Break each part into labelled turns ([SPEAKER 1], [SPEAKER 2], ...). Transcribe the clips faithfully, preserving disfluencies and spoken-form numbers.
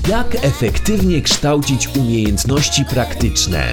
[SPEAKER 1] Jak efektywnie kształcić umiejętności praktyczne?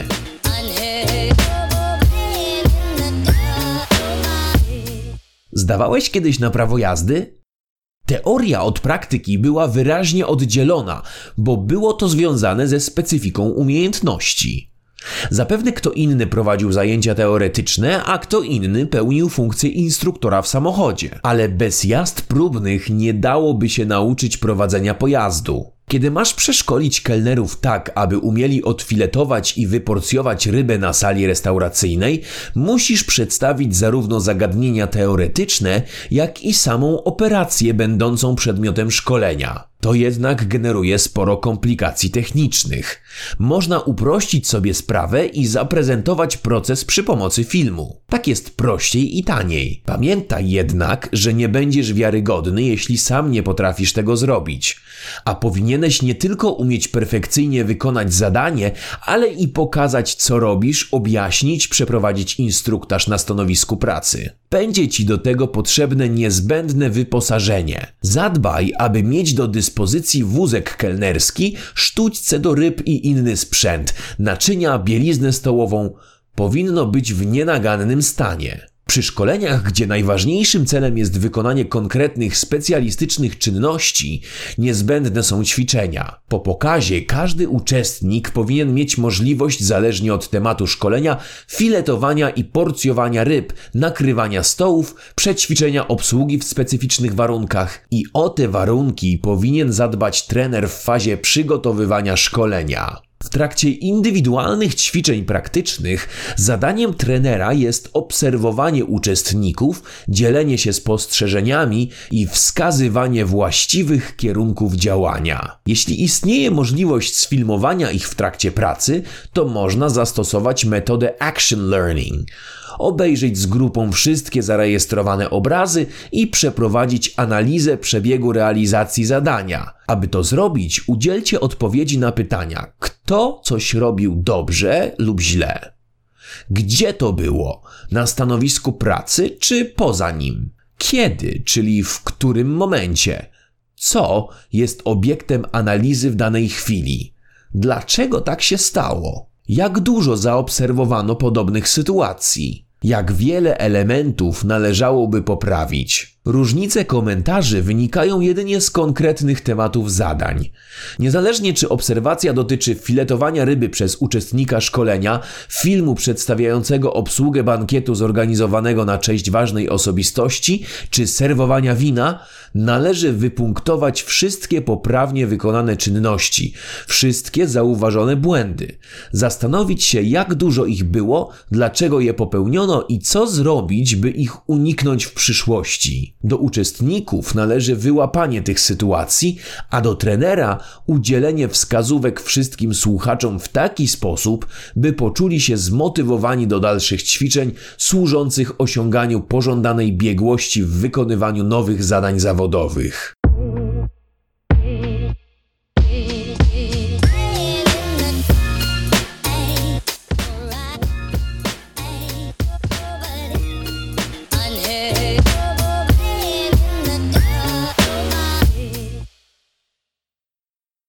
[SPEAKER 1] Zdawałeś kiedyś na prawo jazdy? Teoria od praktyki była wyraźnie oddzielona, bo było to związane ze specyfiką umiejętności. Zapewne kto inny prowadził zajęcia teoretyczne, a kto inny pełnił funkcję instruktora w samochodzie. Ale bez jazd próbnych nie dałoby się nauczyć prowadzenia pojazdu. Kiedy masz przeszkolić kelnerów tak, aby umieli odfiletować i wyporcjować rybę na sali restauracyjnej, musisz przedstawić zarówno zagadnienia teoretyczne, jak i samą operację będącą przedmiotem szkolenia. To jednak generuje sporo komplikacji technicznych. Można uprościć sobie sprawę i zaprezentować proces przy pomocy filmu. Tak jest prościej i taniej. Pamiętaj jednak, że nie będziesz wiarygodny, jeśli sam nie potrafisz tego zrobić. A powinieneś nie tylko umieć perfekcyjnie wykonać zadanie, ale i pokazać, co robisz, objaśnić, przeprowadzić instruktaż na stanowisku pracy. Będzie ci do tego potrzebne niezbędne wyposażenie. Zadbaj, aby mieć do dyspozycji wózek kelnerski, sztućce do ryb i inny sprzęt, naczynia, bieliznę stołową. Powinno być w nienagannym stanie. Przy szkoleniach, gdzie najważniejszym celem jest wykonanie konkretnych, specjalistycznych czynności, niezbędne są ćwiczenia. Po pokazie każdy uczestnik powinien mieć możliwość, zależnie od tematu szkolenia, filetowania i porcjowania ryb, nakrywania stołów, przećwiczenia obsługi w specyficznych warunkach. I o te warunki powinien zadbać trener w fazie przygotowywania szkolenia. W trakcie indywidualnych ćwiczeń praktycznych zadaniem trenera jest obserwowanie uczestników, dzielenie się spostrzeżeniami i wskazywanie właściwych kierunków działania. Jeśli istnieje możliwość sfilmowania ich w trakcie pracy, to można zastosować metodę action learning. Obejrzeć z grupą wszystkie zarejestrowane obrazy i przeprowadzić analizę przebiegu realizacji zadania. Aby to zrobić, udzielcie odpowiedzi na pytania: kto coś robił dobrze lub źle? Gdzie to było? Na stanowisku pracy czy poza nim? Kiedy, czyli w którym momencie? Co jest obiektem analizy w danej chwili? Dlaczego tak się stało? Jak dużo zaobserwowano podobnych sytuacji? Jak wiele elementów należałoby poprawić? Różnice komentarzy wynikają jedynie z konkretnych tematów zadań. Niezależnie czy obserwacja dotyczy filetowania ryby przez uczestnika szkolenia, filmu przedstawiającego obsługę bankietu zorganizowanego na cześć ważnej osobistości, czy serwowania wina, należy wypunktować wszystkie poprawnie wykonane czynności, wszystkie zauważone błędy, zastanowić się, jak dużo ich było, dlaczego je popełniono i co zrobić, by ich uniknąć w przyszłości. Do uczestników należy wyłapanie tych sytuacji, a do trenera udzielenie wskazówek wszystkim słuchaczom w taki sposób, by poczuli się zmotywowani do dalszych ćwiczeń służących osiąganiu pożądanej biegłości w wykonywaniu nowych zadań zawodowych.